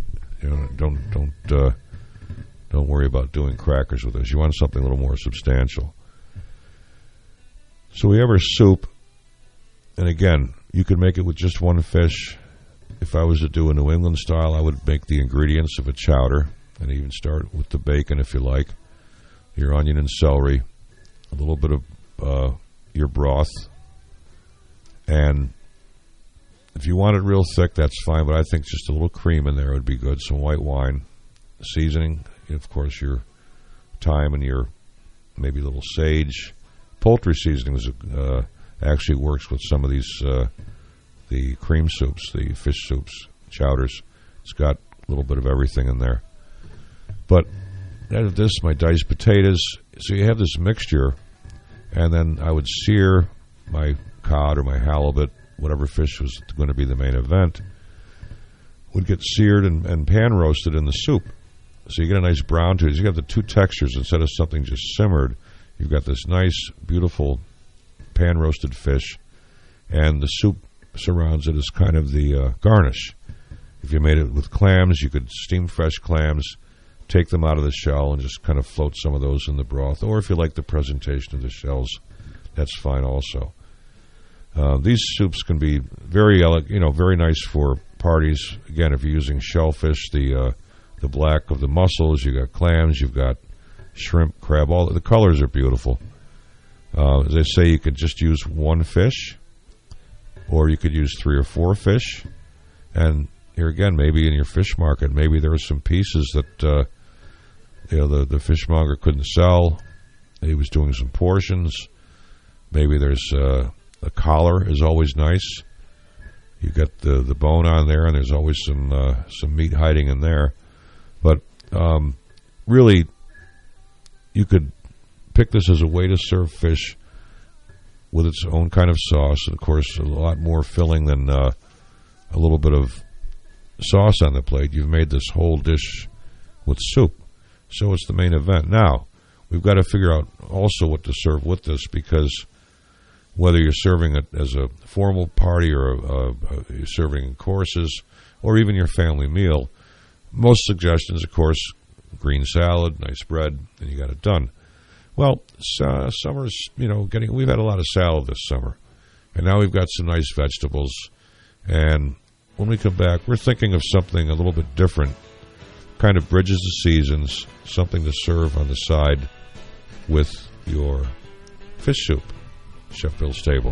Speaker 12: Don't worry about doing crackers with this. You want something a little more substantial. So we have our soup, and again, you could make it with just one fish. If I was to do a New England style, I would make the ingredients of a chowder, and even start with the bacon if you like, your onion and celery, a little bit of your broth, and if you want it real thick, that's fine, but I think just a little cream in there would be good. Some white wine, seasoning, of course, your thyme and your maybe a little sage. Poultry seasoning actually works with some of these the cream soups, the fish soups, chowders. It's got a little bit of everything in there. But out of this, my diced potatoes. So you have this mixture, and then I would sear my cod or my halibut, whatever fish was going to be the main event, would get seared and pan roasted in the soup. So you get a nice brown to it. You got the two textures. Instead of something just simmered, you've got this nice, beautiful pan roasted fish, and the soup surrounds it as kind of the garnish. If you made it with clams, you could steam fresh clams, take them out of the shell, and just kind of float some of those in the broth. Or if you like the presentation of the shells, that's fine also. These soups can be very nice for parties. Again, if you're using shellfish, the black of the mussels, you got clams, you've got shrimp, crab. All the colors are beautiful. As I say, you could just use one fish, or you could use 3 or 4 fish. And here again, maybe in your fish market, maybe there are some pieces that the fishmonger couldn't sell. He was doing some portions. Maybe there's a collar is always nice. You got the bone on there, and there's always some meat hiding in there. But really, you could pick this as a way to serve fish with its own kind of sauce. And of course, a lot more filling than a little bit of sauce on the plate. You've made this whole dish with soup. So it's the main event. Now, we've got to figure out also what to serve with this, because whether you're serving it as a formal party or you're serving in courses or even your family meal, most suggestions, of course, green salad, nice bread, and you got it done. Well, summer's, we've had a lot of salad this summer, and now we've got some nice vegetables. And when we come back, we're thinking of something a little bit different, kind of bridges the seasons, something to serve on the side with your fish soup. Chef Bill's Table.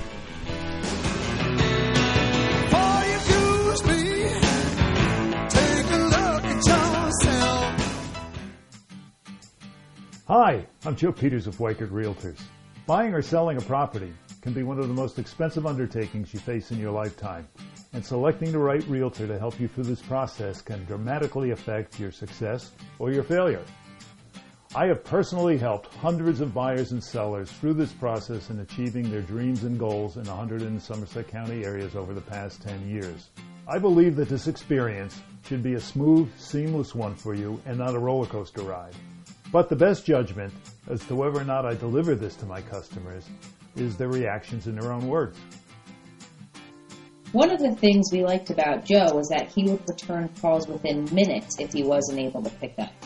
Speaker 1: Hi, I'm Joe Peters of Weichert Realtors. Buying or selling a property can be one of the most expensive undertakings you face in your lifetime, and selecting the right realtor to help you through this process can dramatically affect your success or your failure. I have personally helped hundreds of buyers and sellers through this process in achieving their dreams and goals in 100 and Somerset County areas over the past 10 years. I believe that this experience should be a smooth, seamless one for you and not a roller coaster ride. But the best judgment as to whether or not I deliver this to my customers is their reactions in their own words.
Speaker 3: One of the things we liked about Joe was that he would return calls within minutes if he wasn't able to pick up.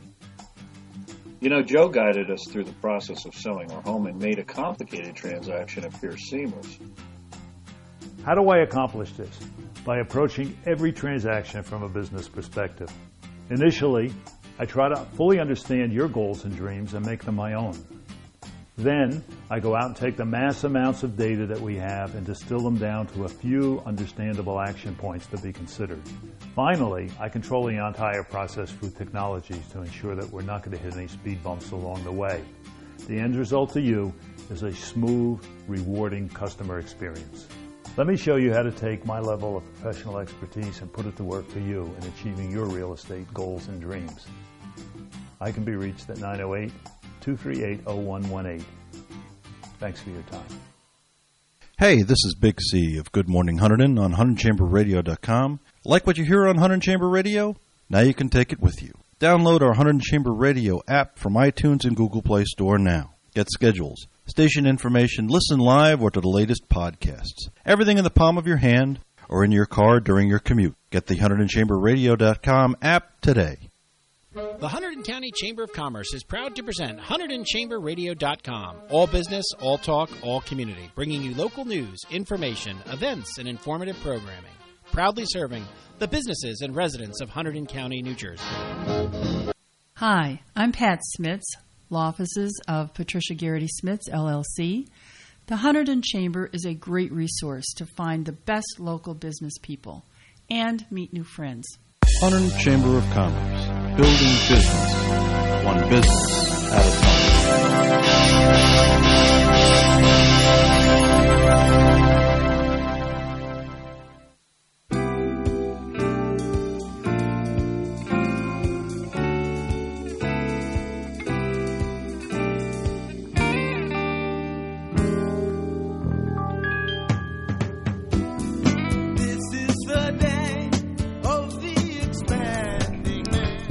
Speaker 4: Joe guided us through the process of selling our home and made a complicated transaction appear seamless.
Speaker 1: How do I accomplish this? By approaching every transaction from a business perspective. Initially, I try to fully understand your goals and dreams and make them my own. Then, I go out and take the mass amounts of data that we have and distill them down to a few understandable action points to be considered. Finally, I control the entire process through technologies to ensure that we're not going to hit any speed bumps along the way. The end result to you is a smooth, rewarding customer experience. Let me show you how to take my level of professional expertise and put it to work for you in achieving your real estate goals and dreams. I can be reached at 908-238-0118. Thanks for your time.
Speaker 13: Hey, this is Big C of Good Morning Hunterdon on HunterdonChamberRadio.com. Like what you hear on Hunterdon Chamber Radio? Now you can take it with you. Download our Hunterdon Chamber Radio app from iTunes and Google Play Store now. Get schedules, station information, listen live or to the latest podcasts. Everything in the palm of your hand or in your car during your commute. Get the HunterdonChamberRadio.com app today.
Speaker 5: The Hunterdon County Chamber of Commerce is proud to present HunterdonChamberRadio.com. All business, all talk, all community. Bringing you local news, information, events, and informative programming. Proudly serving the businesses and residents of Hunterdon County, New Jersey.
Speaker 6: Hi, I'm Pat Smits, law offices of Patricia Garrity Smits, LLC. The Hunterdon Chamber is a great resource to find the best local business people and meet new friends.
Speaker 13: Hunterdon Chamber of Commerce. Building business, one business at a time.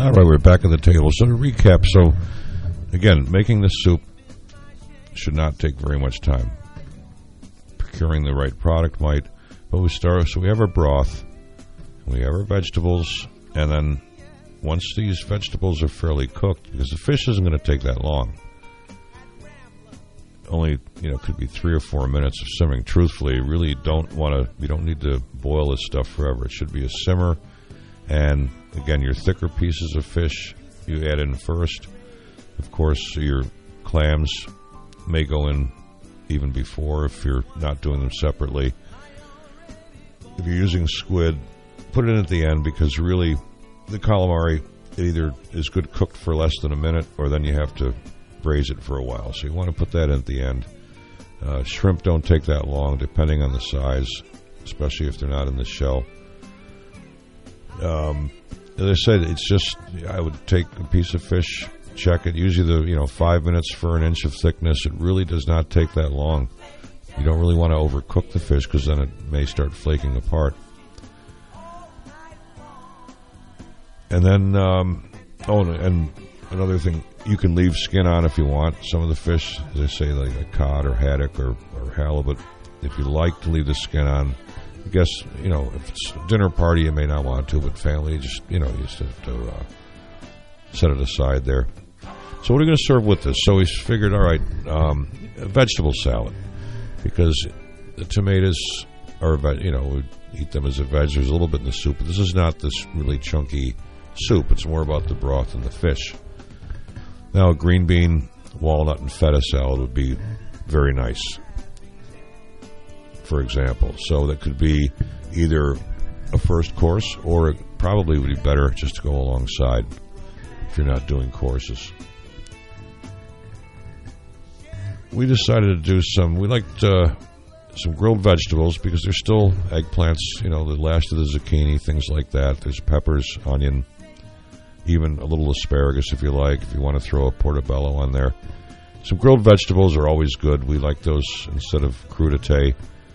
Speaker 12: All right, we're back at the table. So to recap, again, making this soup should not take very much time. Procuring the right product might, but we have our broth, we have our vegetables, and then once these vegetables are fairly cooked, because the fish isn't going to take that long, only could be 3 or 4 minutes of simmering. Truthfully, you really don't need to boil this stuff forever. It should be a simmer, and again, your thicker pieces of fish you add in first. Of course, your clams may go in even before if you're not doing them separately. If you're using squid, put it in at the end, because really the calamari, it either is good cooked for less than a minute or then you have to braise it for a while. So you want to put that in at the end. Shrimp don't take that long depending on the size, especially if they're not in the shell. As I said, I would take a piece of fish, check it. Usually 5 minutes for an inch of thickness. It really does not take that long. You don't really want to overcook the fish because then it may start flaking apart. And then, and another thing, you can leave skin on if you want. Some of the fish, as I say, like a cod or haddock or halibut, if you like to leave the skin on, I guess, if it's a dinner party, you may not want to, but family, you just have to set it aside there. So what are we going to serve with this? So we figured, all right, a vegetable salad, because the tomatoes are, we eat them as a veg. There's a little bit in the soup, but this is not this really chunky soup. It's more about the broth and the fish. Now, a green bean, walnut, and feta salad would be very nice, for example. So that could be either a first course, or it probably would be better just to go alongside if you're not doing courses. We decided to do we liked some grilled vegetables, because there's still eggplants, the last of the zucchini, things like that. There's peppers, onion, even a little asparagus if you like, if you want to throw a portobello on there. Some grilled vegetables are always good. We like those instead of crudité.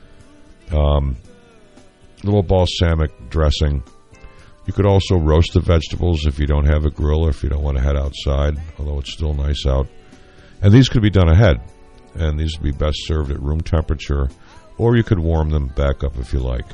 Speaker 12: Little balsamic dressing. You could also roast the vegetables if you don't have a grill or if you don't want to head outside, although it's still nice out. And these could be done ahead, and these would be best served at room temperature, or you could warm them back up if you like.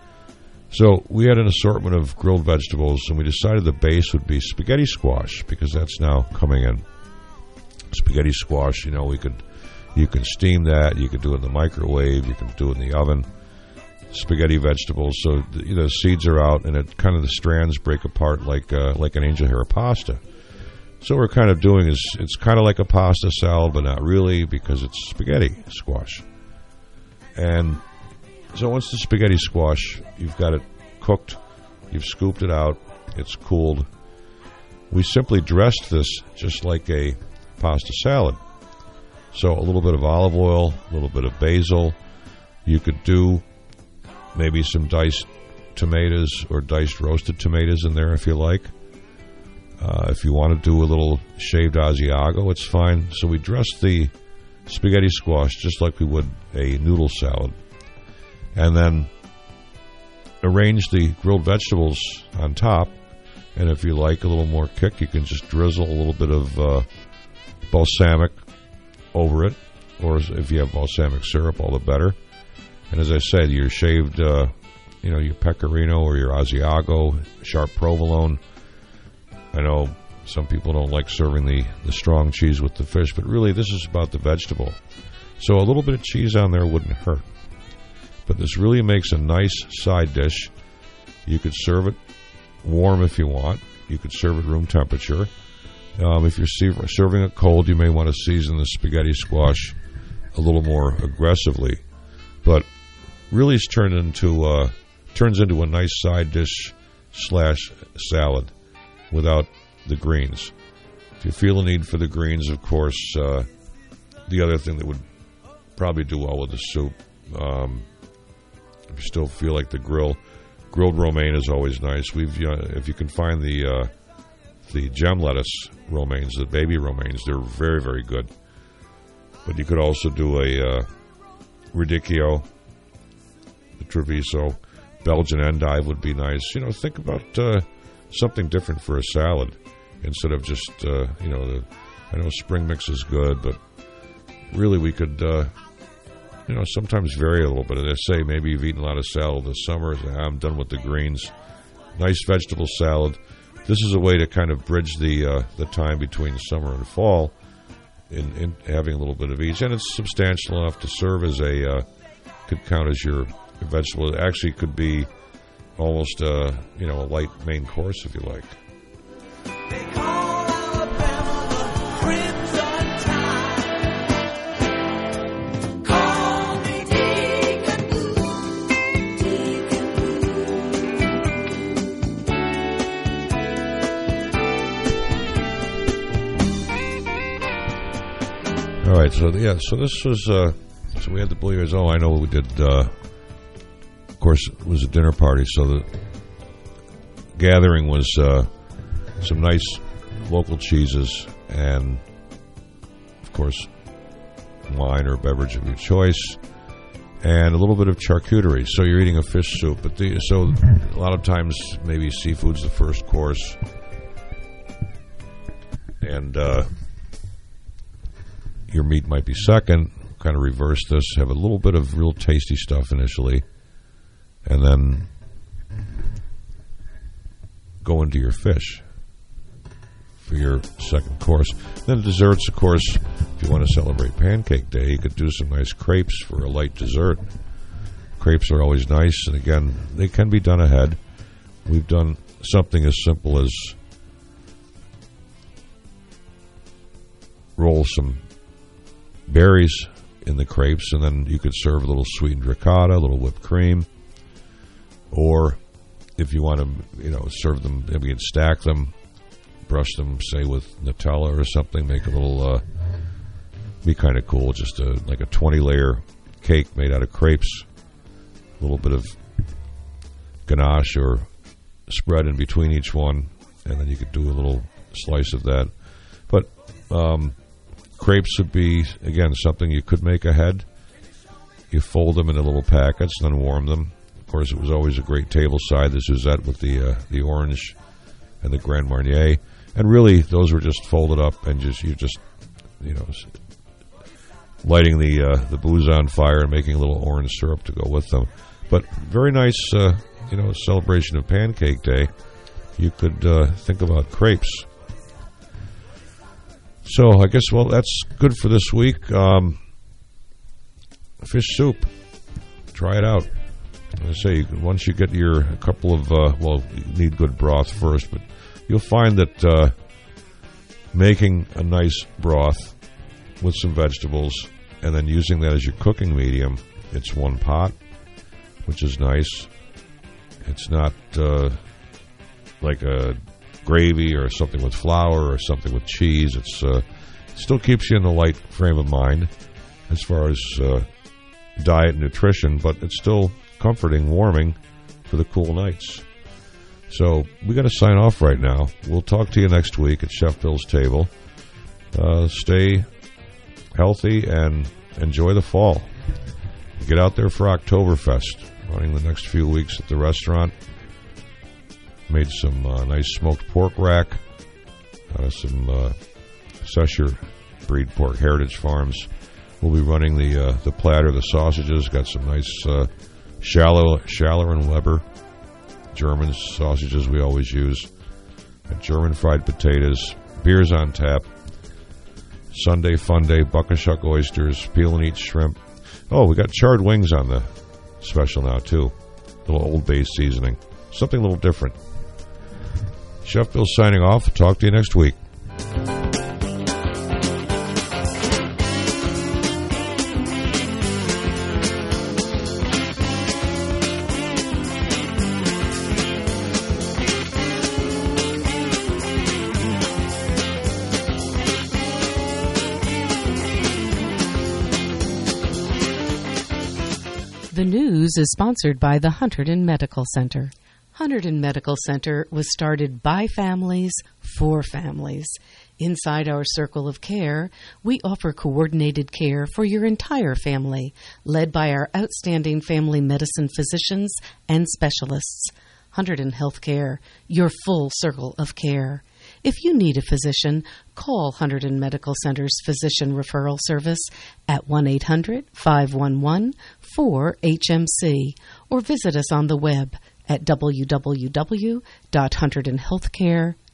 Speaker 12: So we had an assortment of grilled vegetables, and we decided the base would be spaghetti squash, because that's now coming in. Spaghetti squash, you can steam that, you could do it in the microwave, you can do it in the oven. Spaghetti vegetables, so the seeds are out, and it kind of the strands break apart like an angel hair pasta. So what we're kind of doing is, it's kind of like a pasta salad, but not really, because it's spaghetti squash. And so once the spaghetti squash, you've got it cooked, you've scooped it out, it's cooled. We simply dressed this just like a pasta salad. So a little bit of olive oil, a little bit of basil. You could do maybe some diced tomatoes or diced roasted tomatoes in there if you like. If you want to do a little shaved Asiago, it's fine. So we dressed the spaghetti squash just like we would a noodle salad. And then arrange the grilled vegetables on top. And if you like a little more kick, you can just drizzle a little bit of balsamic over it. Or if you have balsamic syrup, all the better. And as I said, your shaved, your pecorino or your Asiago, sharp provolone. I know some people don't like serving the strong cheese with the fish, but really this is about the vegetable. So a little bit of cheese on there wouldn't hurt. But this really makes a nice side dish. You could serve it warm if you want. You could serve it room temperature. If you're serving it cold, you may want to season the spaghetti squash a little more aggressively. But really it's turns into a nice side dish / salad without the greens. If you feel a need for the greens, of course, the other thing that would probably do well with the soup, if you still feel like the grilled romaine is always nice. If you can find the gem lettuce romaines, the baby romaines, they're very, very good. But you could also do a radicchio, the Treviso, Belgian endive would be nice. Think about something different for a salad instead of just, I know spring mix is good, but really we could, sometimes vary a little bit. They say maybe you've eaten a lot of salad this summer. I'm done with the greens. Nice vegetable salad. This is a way to kind of bridge the time between summer and fall in having a little bit of each. And it's substantial enough to serve as could count as your vegetable. It actually could be almost, a light main course if you like. All right, so this was, so we had the Believers. Oh, I know we did, of course, it was a dinner party, so the gathering was some nice local cheeses and, of course, wine or beverage of your choice, and a little bit of charcuterie. So you're eating a fish soup, but so a lot of times maybe seafood's the first course, and your meat might be second. Kind of reverse this, have a little bit of real tasty stuff initially, and then go into your fish for your second course. Then desserts, of course, if you want to celebrate Pancake Day, you could do some nice crepes for a light dessert. Crepes are always nice, and again, they can be done ahead. We've done something as simple as roll some berries in the crepes, and then you could serve a little sweetened ricotta, a little whipped cream, or if you want to, serve them, maybe you can stack them, brush them, say with Nutella or something, make a little, be kind of cool, just like a 20-layer cake made out of crepes, a little bit of ganache or spread in between each one, and then you could do a little slice of that. But crepes would be, again, something you could make ahead. You fold them into little packets and then warm them. Of course, it was always a great table side, the Suzette with the orange and the Grand Marnier. And really, those were just folded up and you're just lighting the booze on fire and making a little orange syrup to go with them. But very nice, celebration of Pancake Day. You could think about crepes. So I guess, that's good for this week. Fish soup. Try it out. I say, once you get a couple of, you need good broth first, but you'll find that making a nice broth with some vegetables and then using that as your cooking medium, it's one pot, which is nice. It's not like a gravy or something with flour or something with cheese. It still keeps you in the light frame of mind as far as diet and nutrition, but it's still comforting, warming for the cool nights. So we got to sign off right now. We'll talk to you next week at Chef Bill's Table. Stay healthy and enjoy the fall. Get out there for Oktoberfest, running the next few weeks at the restaurant. Made some nice smoked pork rack out of some Sesher breed pork, Heritage Farms. We'll be running the platter, the sausages. Got some nice Schaller and Weber German sausages we always use. Got German fried potatoes, beers on tap. Sunday fun day, buck-and-shuck oysters, peel and eat shrimp. Oh, we got charred wings on the special now too. A little Old Bay seasoning, something a little different. Chef Bill signing off. Talk to you next week.
Speaker 2: The news is sponsored by the Hunterdon Medical Center. Hunterdon Medical Center was started by families for families. Inside our circle of care, we offer coordinated care for your entire family, led by our outstanding family medicine physicians and specialists. Hunterdon Healthcare, your full circle of care. If you need a physician, call Hunterdon Medical Center's Physician Referral Service at 1-800-511-4HMC or visit us on the web at www.hunterdonhealthcare.com.